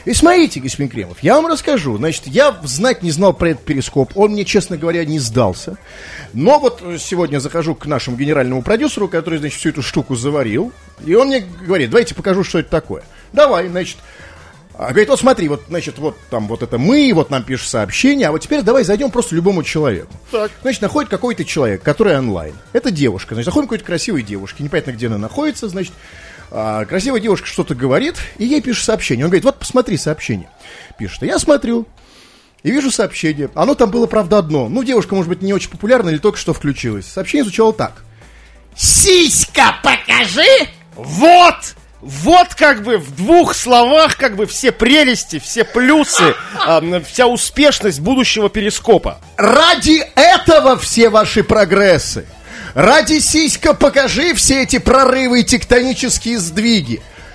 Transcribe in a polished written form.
И смотрите, господин Кремов, я вам расскажу. Значит, я знать не знал про этот перископ. Он мне, честно говоря, не сдался. Но вот сегодня захожу к нашему генеральному продюсеру, который, значит, всю эту штуку заварил. И он мне говорит, давайте покажу, что это такое. Давай, значит. Говорит, вот смотри, вот, значит, вот там вот это мы, вот нам пишут сообщения, а вот теперь давай зайдем просто любому человеку. Так. Значит, находит какой-то человек, который онлайн. Это девушка. Значит, находим какой-то красивой девушки. Непонятно, где она находится, значит. Красивая девушка что-то говорит, и ей пишет сообщение. Он говорит, вот посмотри сообщение. Пишет, я смотрю и вижу сообщение. Оно там было, правда, одно. Ну, девушка, может быть, не очень популярна или только что включилась. Сообщение звучало так. Сиська покажи! Вот как бы в двух словах как бы все прелести, все плюсы, вся успешность будущего перископа. Ради этого все ваши прогрессы. Ради сиська покажи все эти прорывы и тектонические сдвиги.